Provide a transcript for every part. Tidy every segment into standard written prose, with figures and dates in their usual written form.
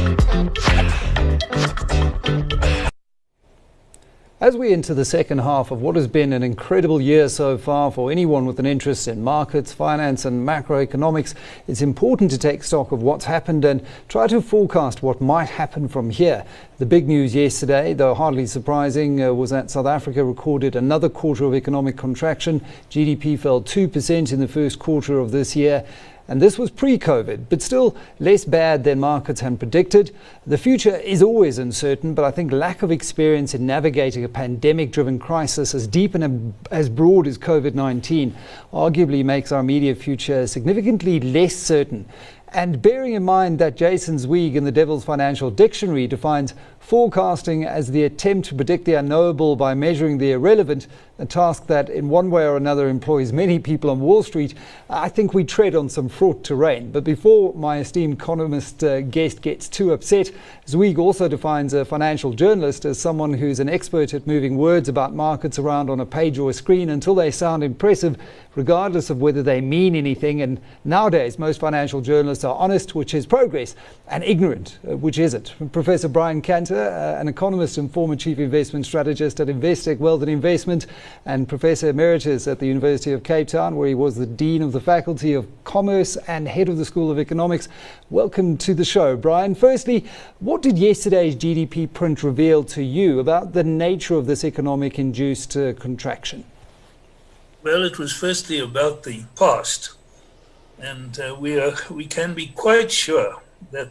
As we enter the second half of what has been an incredible year so far for anyone with an interest in markets, finance and macroeconomics, it's important to take stock of what's happened and try to forecast what might happen from here. The big news yesterday, though hardly surprising, was that South Africa recorded another quarter of economic contraction. GDP fell 2% in the first quarter of this year. And this was pre-COVID, but still less bad than markets had predicted. The future is always uncertain, but I think lack of experience in navigating a pandemic-driven crisis as deep and as broad as COVID-19 arguably makes our immediate future significantly less certain. And bearing in mind that Jason Zweig in the Devil's Financial Dictionary defines forecasting as the attempt to predict the unknowable by measuring the irrelevant, a task that in one way or another employs many people on Wall Street, I think we tread on some fraught terrain. But before my esteemed economist guest gets too upset, Zweig also defines a financial journalist as someone who's an expert at moving words about markets around on a page or a screen until they sound impressive, regardless of whether they mean anything. And nowadays, most financial journalists are honest, which is progress, and ignorant, which isn't. Professor Brian Cantor, an economist and former chief investment strategist at Investec Wealth and Investment, and Professor Emeritus at the University of Cape Town, where he was the Dean of the Faculty of Commerce and Head of the School of Economics. Welcome to the show, Brian. Firstly, what did yesterday's GDP print reveal to you about the nature of this economic-induced contraction? Well, it was firstly about the past, and we can be quite sure that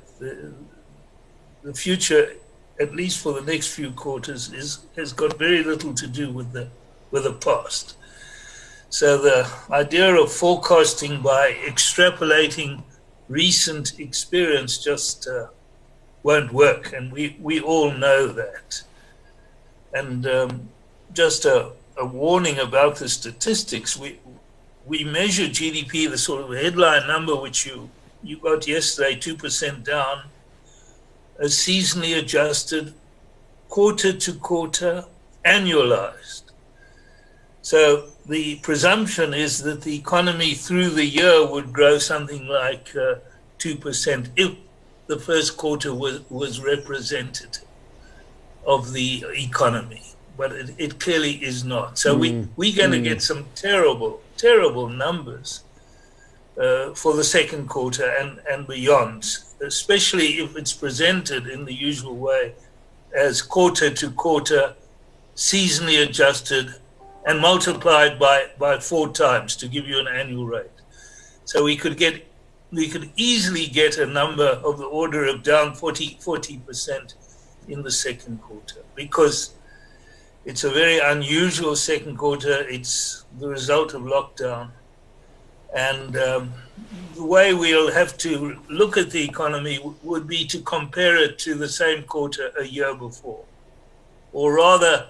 the future, at least for the next few quarters, has got very little to do with the past. So the idea of forecasting by extrapolating recent experience just won't work, and we all know that. And just a warning about the statistics, we measure GDP, the sort of headline number which you got yesterday, 2% down, as seasonally adjusted, quarter to quarter, annualized. So the presumption is that the economy through the year would grow something like 2% if the first quarter was representative of the economy. But it clearly is not. So we're going to get some terrible, terrible numbers for the second quarter and beyond, especially if it's presented in the usual way as quarter to quarter, seasonally adjusted, and multiplied by 4 times to give you an annual rate. So we could easily get a number of the order of down 40% in the second quarter, because it's a very unusual second quarter. It's the result of lockdown. And the way we'll have to look at the economy would be to compare it to the same quarter a year before, or rather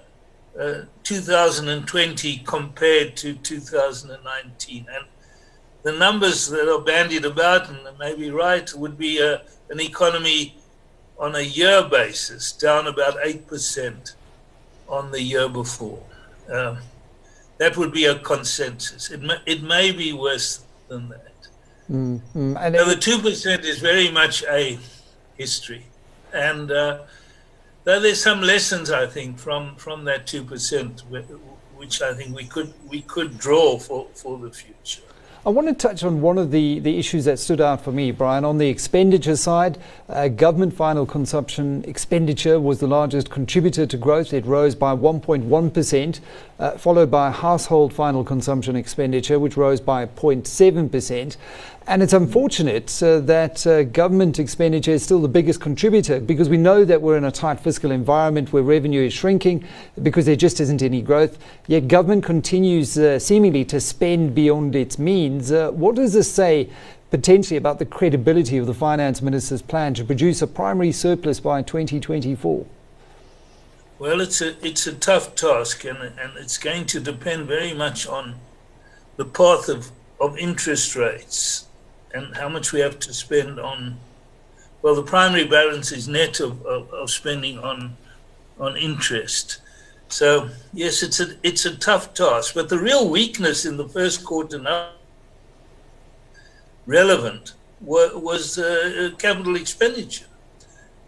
2020 compared to 2019. And the numbers that are bandied about, and they may be right, would be an economy on a year basis down about 8% on the year before. That would be a consensus. It may be worse than that. And so the 2% is very much a history. And though there's some lessons, I think, from that 2%, which I think we could draw for the future. I want to touch on one of the issues that stood out for me, Brian. On the expenditure side, government final consumption expenditure was the largest contributor to growth. It rose by 1.1%, followed by household final consumption expenditure, which rose by 0.7%. And it's unfortunate that government expenditure is still the biggest contributor, because we know that we're in a tight fiscal environment where revenue is shrinking because there just isn't any growth. Yet government continues seemingly to spend beyond its means. What does this say potentially about the credibility of the finance minister's plan to produce a primary surplus by 2024? Well, it's a tough task, and it's going to depend very much on the path of interest rates and how much we have to spend on. Well, the primary balance is net of spending on interest. So yes, it's a tough task. But the real weakness in the first quarter now relevant was capital expenditure.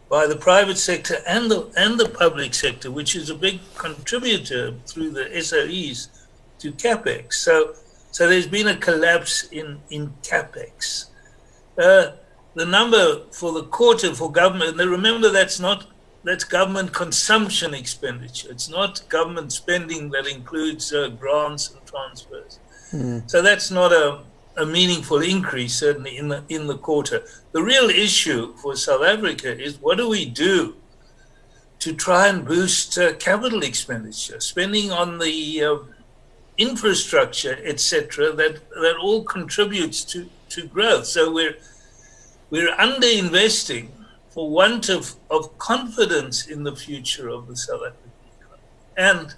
by the private sector and the public sector, which is a big contributor through the SOEs to capex. So there's been a collapse in capex. The number for the quarter for government, and remember that's government consumption expenditure. It's not government spending that includes grants and transfers. So that's not a meaningful increase, certainly in the quarter. The real issue for South Africa is what do we do to try and boost capital expenditure, spending on the infrastructure, etc., that all contributes to growth. So we're underinvesting for want of confidence in the future of the South African economy.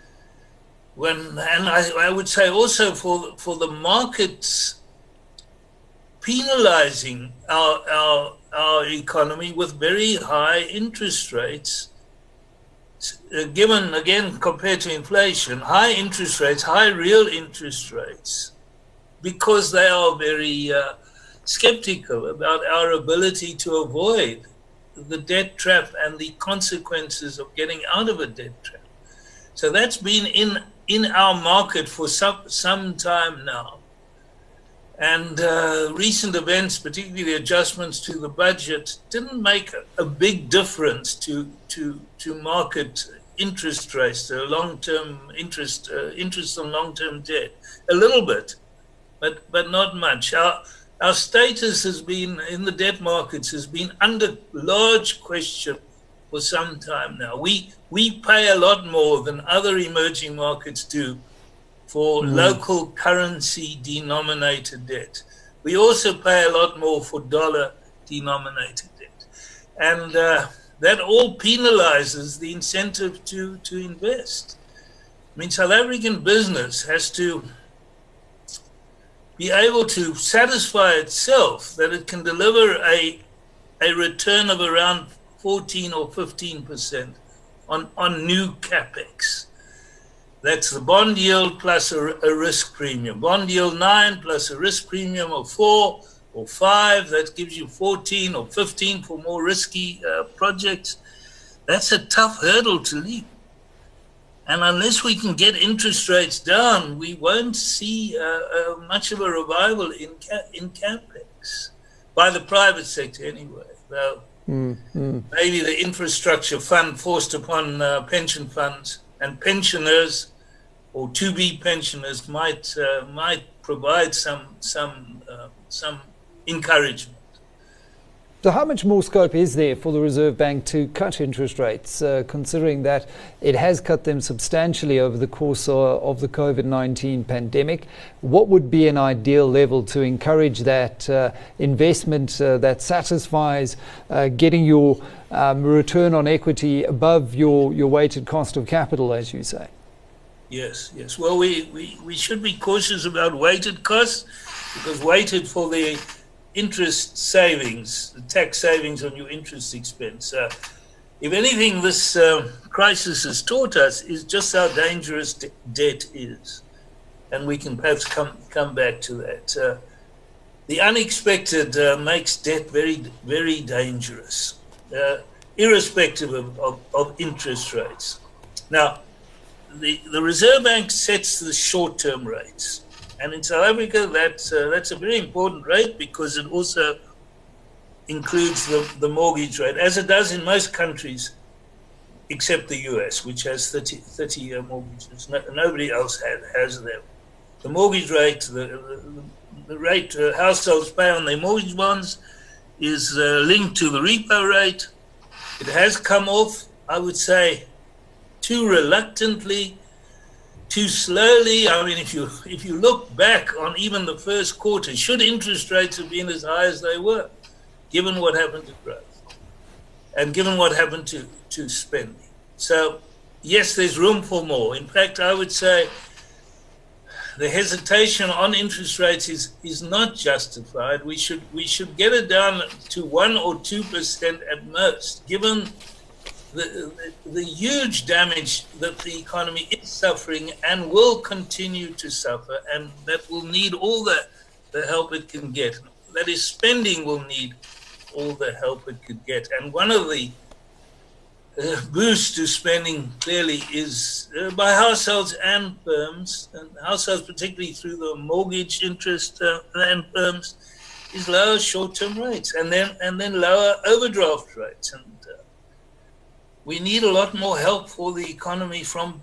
And I would say also for the markets penalizing our economy with very high interest rates, given, again, compared to inflation, high interest rates, high real interest rates, because they are very skeptical about our ability to avoid the debt trap and the consequences of getting out of a debt trap. So that's been in our market for some time now. And recent events, particularly the adjustments to the budget, didn't make a big difference to market interest rates, the long-term interest on long-term debt. A little bit, but not much. Our status has been in the debt markets has been under large question for some time now. We pay a lot more than other emerging markets do for local currency denominated debt. We also pay a lot more for dollar denominated debt. And that all penalizes the incentive to invest. I mean, South African business has to be able to satisfy itself that it can deliver a return of around 14 or 15% on new capex. That's the bond yield plus a risk premium. Bond yield 9 plus a risk premium of 4 or 5, that gives you 14 or 15 for more risky projects. That's a tough hurdle to leap. And unless we can get interest rates down, we won't see much of a revival in capex, by the private sector anyway. Though maybe the infrastructure fund forced upon pension funds and pensioners or to-be pensioners might provide some encouragement. So how much more scope is there for the Reserve Bank to cut interest rates, considering that it has cut them substantially over the course of the COVID-19 pandemic? What would be an ideal level to encourage that investment that satisfies getting your return on equity above your weighted cost of capital, as you say? Yes. Well, we should be cautious about weighted costs, because weighted for the interest savings, the tax savings on your interest expense. If anything, this crisis has taught us is just how dangerous debt is. And we can perhaps come back to that. The unexpected makes debt very, very dangerous, irrespective of interest rates. Now, the Reserve Bank sets the short-term rates. And in South Africa, that's a very important rate, because it also includes the mortgage rate, as it does in most countries, except the US, which has 30-year mortgages. Nobody else has them. The mortgage rate, the rate households pay on their mortgage bonds is linked to the repo rate. It has come off, I would say, too reluctantly, too slowly. I mean, if you look back on even the first quarter, should interest rates have been as high as they were, given what happened to growth and given what happened to spending? So, yes, there's room for more. In fact, I would say the hesitation on interest rates is not justified. We should get it down to 1 or 2% at most, given the huge damage that the economy is suffering and will continue to suffer, and that will need all the help it can get. That is, spending will need all the help it could get. And one of the boost to spending clearly is by households and firms, and households particularly through the mortgage interest and firms, is lower short-term rates and then lower overdraft rates. And we need a lot more help for the economy from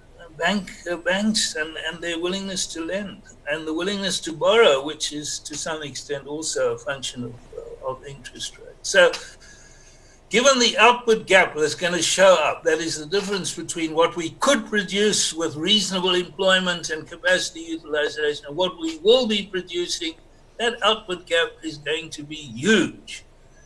banks and their willingness to lend and the willingness to borrow, which is to some extent also a function of interest rates. So given the output gap that's going to show up, that is the difference between what we could produce with reasonable employment and capacity utilization and what we will be producing, that output gap is going to be huge.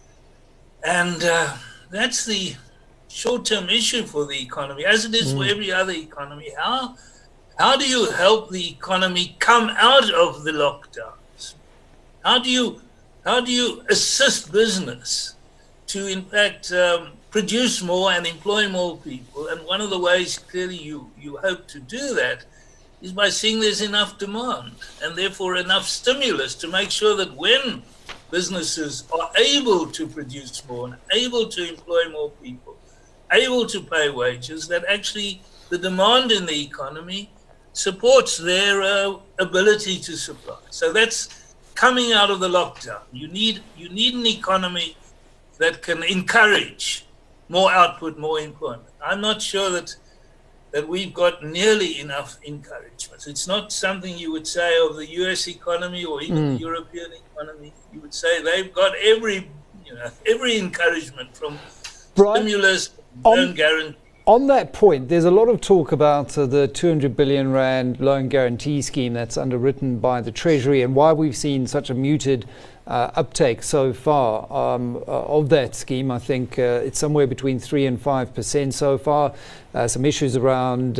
And that's the short-term issue for the economy, as it is for every other economy. How do you help the economy come out of the lockdowns? How do you assist business to, in fact, produce more and employ more people? And one of the ways, clearly, you hope to do that is by seeing there's enough demand and therefore enough stimulus to make sure that when businesses are able to produce more and able to employ more people, able to pay wages, that actually the demand in the economy supports their ability to supply. So that's coming out of the lockdown. You need an economy that can encourage more output, more employment. I'm not sure that we've got nearly enough encouragement. It's not something you would say of the US economy or even the European economy. You would say they've got every encouragement from stimulus, loan guarantee. On that point, there's a lot of talk about the 200 billion rand loan guarantee scheme that's underwritten by the Treasury and why we've seen such a muted uptake so far of that scheme. I think it's somewhere between 3 and 5% so far. Some issues around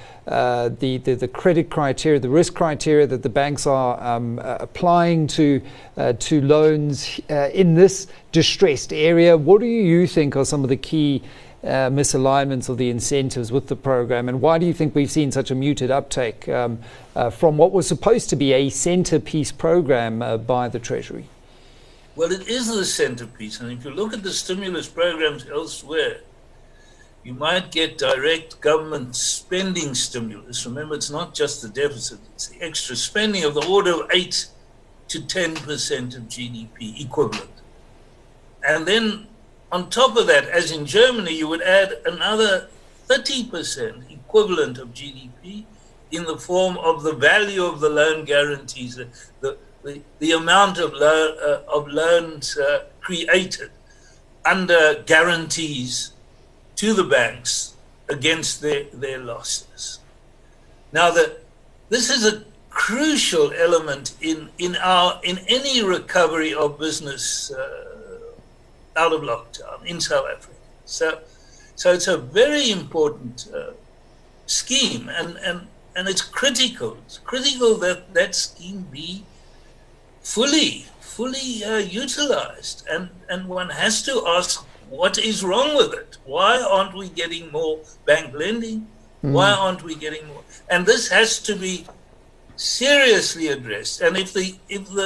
the credit criteria, the risk criteria that the banks are applying to loans in this distressed area. What do you think are some of the key misalignments of the incentives with the program, and why do you think we've seen such a muted uptake from what was supposed to be a centerpiece program by the Treasury? Well, it is the centerpiece, and if you look at the stimulus programs elsewhere, you might get direct government spending stimulus. Remember, it's not just the deficit, it's the extra spending of the order of 8 to 10% of GDP equivalent. And then on top of that, as in Germany, you would add another 30% equivalent of GDP in the form of the value of the loan guarantees, the amount of loans created under guarantees to the banks against their losses. Now, this is a crucial element in any recovery of business out of lockdown in South Africa. So it's a very important scheme, and it's critical. It's critical that scheme be fully utilized, and one has to ask, what is wrong with it? Why aren't we getting more bank lending? Why aren't we getting more? And this has to be seriously addressed. And if the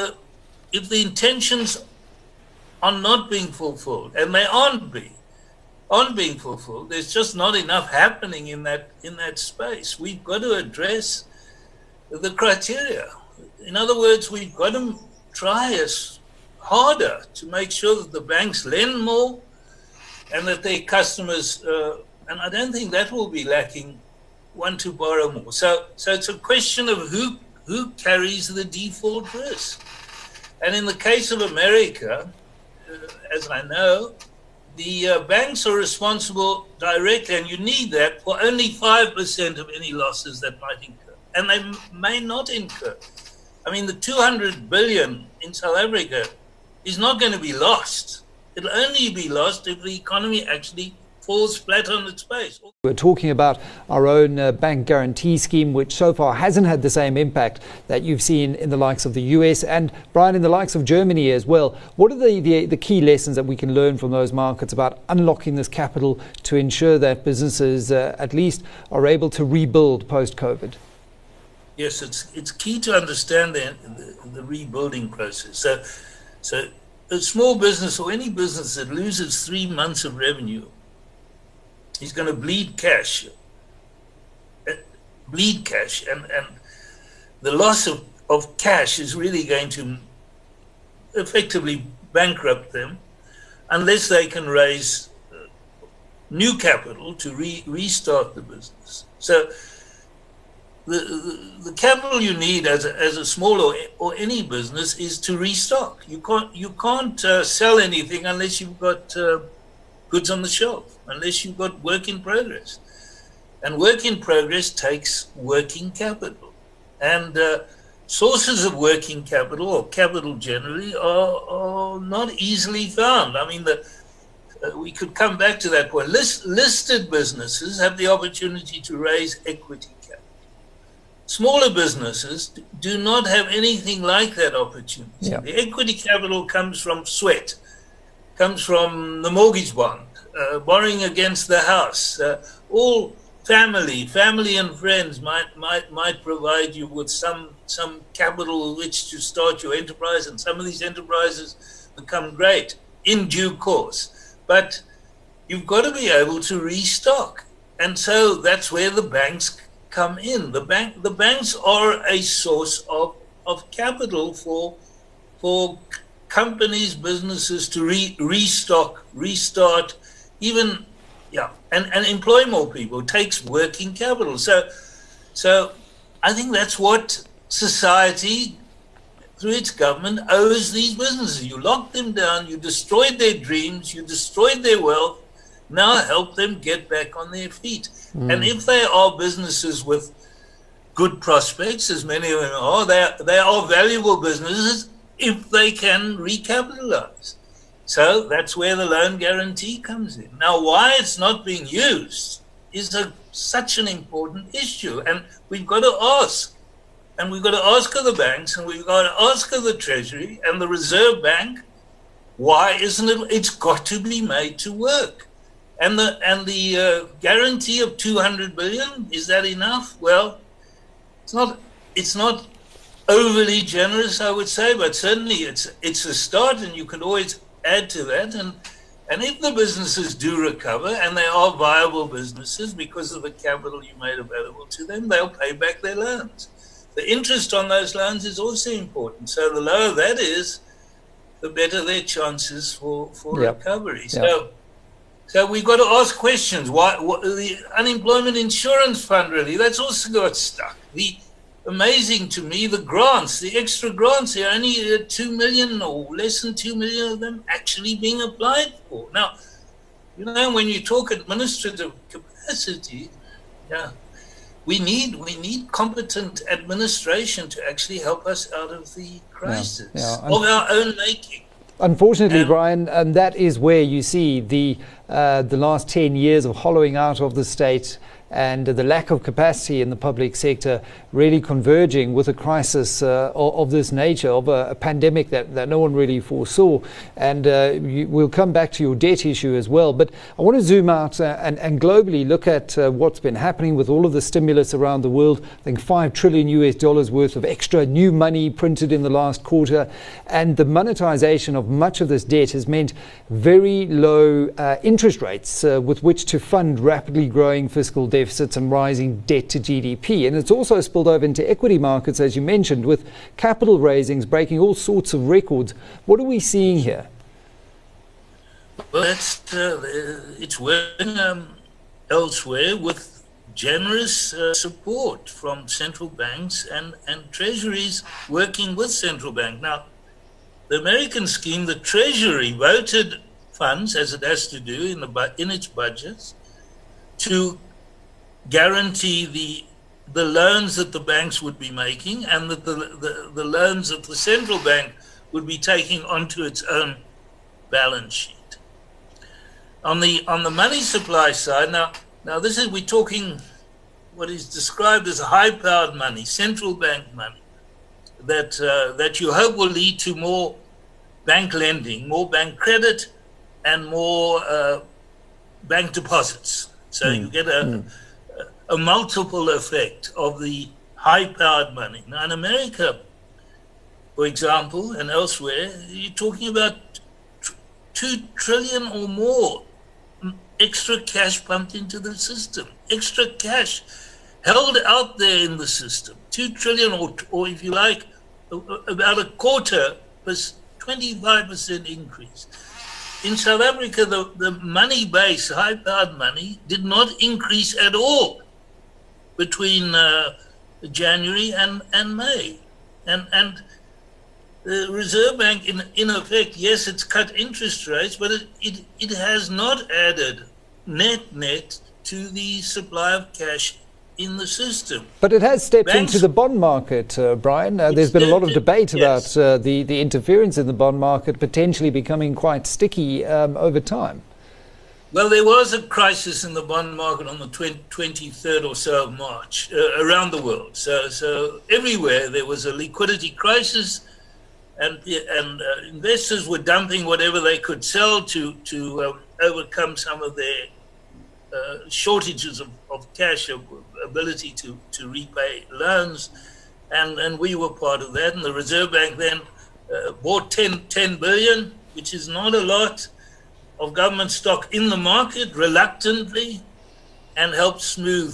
intentions are not being fulfilled, and they aren't being fulfilled, there's just not enough happening in that space. We've got to address the criteria. In other words, we've got to try as harder to make sure that the banks lend more and that their customers, and I don't think that will be lacking, want to borrow more. So it's a question of who carries the default risk. And in the case of America, as I know, the banks are responsible directly, and you need that, for only 5% of any losses that might incur. And they may not incur. I mean, the 200 billion in South Africa is not going to be lost. It'll only be lost if the economy actually falls flat on its face. We're talking about our own bank guarantee scheme, which so far hasn't had the same impact that you've seen in the likes of the US and, Brian, in the likes of Germany as well. What are the key lessons that we can learn from those markets about unlocking this capital to ensure that businesses at least are able to rebuild post-COVID? Yes, it's key to understand the rebuilding process. So a small business or any business that loses 3 months of revenue is going to bleed cash, and the loss of cash is really going to effectively bankrupt them unless they can raise new capital to restart the business. So the capital you need as a small or any business is to restock. You can't sell anything unless you've got goods on the shelf, unless you've got work in progress. And work in progress takes working capital. And sources of working capital, or capital generally, are not easily found. I mean, we could come back to that point. Listed businesses have the opportunity to raise equity capital. Smaller businesses do not have anything like that opportunity. Yeah. The equity capital comes from sweat, comes from the mortgage bond, borrowing against the house. All family and friends might provide you with some capital with which to start your enterprise, and some of these enterprises become great in due course. But you've got to be able to restock, and so that's where the banks come in. The banks are a source of capital for companies, businesses to restock, restart, even. Yeah, and employ more people. It takes working capital. So I think that's what society, through its government, owes these businesses. You locked them down, you destroyed their dreams, you destroyed their wealth. Now help them get back on their feet. And if they are businesses with good prospects, as many of them are, they are valuable businesses if they can recapitalize. So that's where the loan guarantee comes in. Now, why it's not being used is such an important issue. And we've got to ask. And we've got to ask of the banks, and we've got to ask of the Treasury and the Reserve Bank, why isn't it? It's got to be made to work. And the guarantee of 200 billion, is that enough? Well, it's not overly generous, I would say, but certainly it's a start, and you can always add to that, and if the businesses do recover, and they are viable businesses because of the capital you made available to them, they'll pay back their loans. The interest on those loans is also important. So the lower that is, the better their chances for recovery. Yep. So we've got to ask questions. Why the unemployment insurance fund, really, that's also got stuck. Amazing to me, the grants, the extra grants, there are only 2 million or less than 2 million of them actually being applied for. Now, when you talk administrative capacity, we need competent administration to actually help us out of the crisis of our own making. Unfortunately, Brian, that is where you see the last 10 years of hollowing out of the state and the lack of capacity in the public sector really converging with a crisis of this nature, of a pandemic that no one really foresaw. And we'll come back to your debt issue as well. But I want to zoom out and globally look at what's been happening with all of the stimulus around the world. I think $5 trillion worth of extra new money printed in the last quarter. And the monetization of much of this debt has meant very low interest rates with which to fund rapidly growing fiscal deficits and rising debt to GDP. And it's also spilled over into equity markets, as you mentioned, with capital raisings breaking all sorts of records. What are we seeing here? Well, it's working elsewhere with generous support from central banks and treasuries working with central bank. Now, the American scheme, the Treasury voted funds, as it has to do in its budgets, to guarantee the loans that the banks would be making, and that the loans that the central bank would be taking onto its own balance sheet. On the money supply side, now we're talking what is described as high-powered money, central bank money, that you hope will lead to more bank lending, more bank credit, and more bank deposits. So you get a multiple effect of the high-powered money. Now, in America, for example, and elsewhere, you're talking about 2 trillion or more extra cash pumped into the system, extra cash held out there in the system, 2 trillion, or if you like, about a quarter, 25% increase. In South Africa, the money base, high-powered money, did not increase at all between January and May. And the Reserve Bank, in effect, yes, it's cut interest rates, but it has not added net to the supply of cash in the system. But it has stepped into the bond market, Brian. There's been a lot of debate about the interference in the bond market potentially becoming quite sticky over time. Well, there was a crisis in the bond market on the 23rd or so of March around the world. So everywhere there was a liquidity crisis, and investors were dumping whatever they could sell to overcome some of their shortages of cash, of ability to repay loans, and we were part of that. And the Reserve Bank then bought 10 billion, which is not a lot, of government stock in the market reluctantly, and helped smooth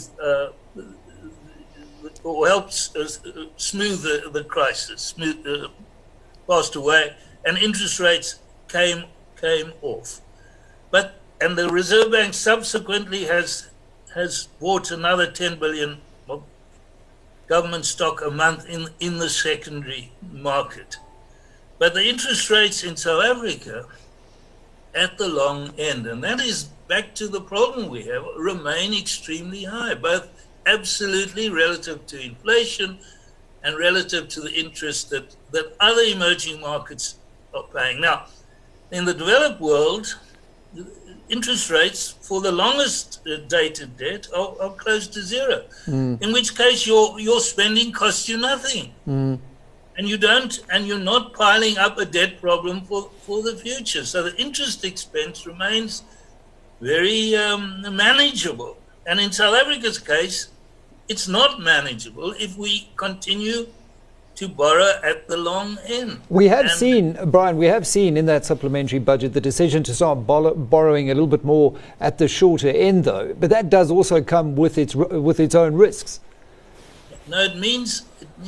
the crisis, passed away, and interest rates came off. And the Reserve Bank subsequently has bought another 10 billion of government stock a month in the secondary market. But the interest rates in South Africa at the long end, and that is back to the problem we have, remain extremely high, both absolutely relative to inflation and relative to the interest that other emerging markets are paying. Now, in the developed world, interest rates for the longest dated debt are close to zero, in which case your spending costs you nothing. And you're not piling up a debt problem for the future. So the interest expense remains very manageable. And in South Africa's case, it's not manageable if we continue to borrow at the long end. We have seen, Brian, in that supplementary budget the decision to start borrowing a little bit more at the shorter end, though. But that does also come with its own risks. No, it means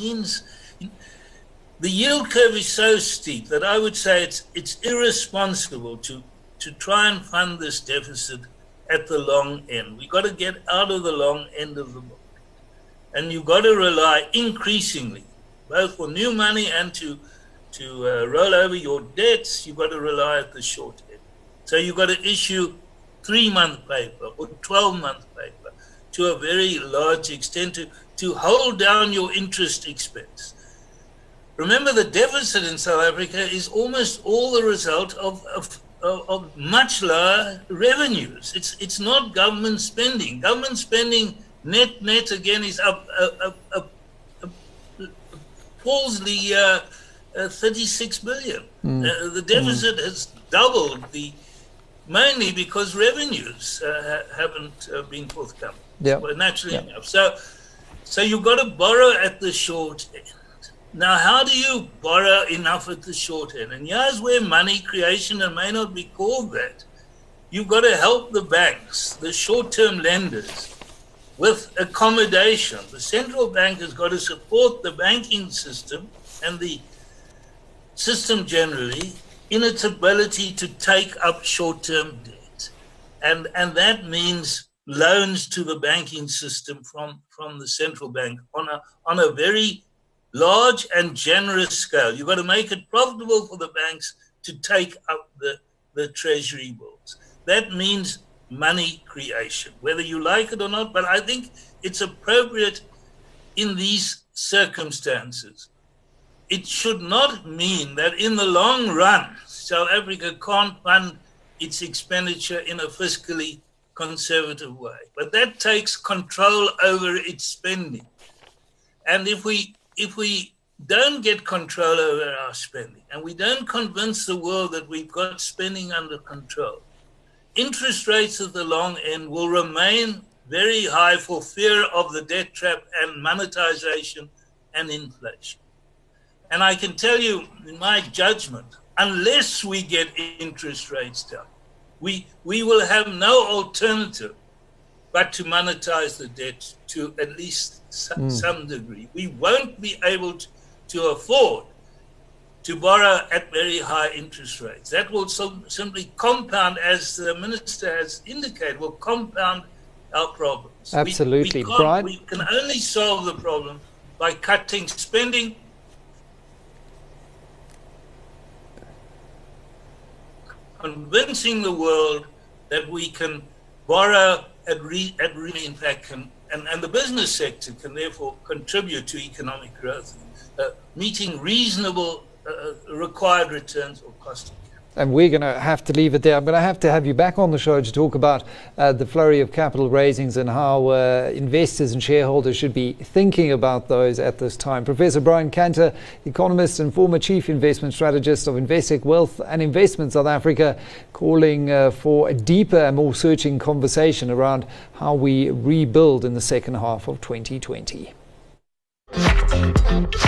the yield curve is so steep that I would say it's irresponsible to try and fund this deficit at the long end. We've got to get out of the long end of the book. And you've got to rely increasingly, both for new money and to roll over your debts, you've got to rely at the short end. So you've got to issue 3-month paper or 12-month paper to a very large extent to hold down your interest expense. Remember, the deficit in South Africa is almost all the result of much lower revenues. It's not government spending. Government spending net again is up palsy 36 billion. The deficit has doubled, mainly because revenues haven't been forthcoming. Well, naturally enough. So you've got to borrow at the short end. Now, how do you borrow enough at the short end? And here's where money creation, and may not be called that, you've got to help the banks, the short-term lenders, with accommodation. The central bank has got to support the banking system and the system generally in its ability to take up short-term debt. And that means loans to the banking system from the central bank on a very large and generous scale. You've got to make it profitable for the banks to take up the treasury bills. That means money creation, whether you like it or not, but I think it's appropriate in these circumstances. It should not mean that in the long run, South Africa can't fund its expenditure in a fiscally conservative way, but that takes control over its spending. And if we don't get control over our spending and we don't convince the world that we've got spending under control, interest rates at the long end will remain very high for fear of the debt trap and monetization and inflation. And I can tell you, in my judgment, unless we get interest rates down, we will have no alternative but to monetize the debt to at least some degree. We won't be able to afford to borrow at very high interest rates. That will simply compound, as the minister has indicated, will compound our problems. Absolutely. We can only solve the problem by cutting spending, convincing the world that we can borrow at in fact, and the business sector can therefore contribute to economic growth, meeting reasonable required returns or cost of capital. And we're going to have to leave it there. I'm going to have you back on the show to talk about the flurry of capital raisings and how investors and shareholders should be thinking about those at this time. Professor Brian Cantor, economist and former chief investment strategist of Investec Wealth and Investment South Africa, calling for a deeper and more searching conversation around how we rebuild in the second half of 2020.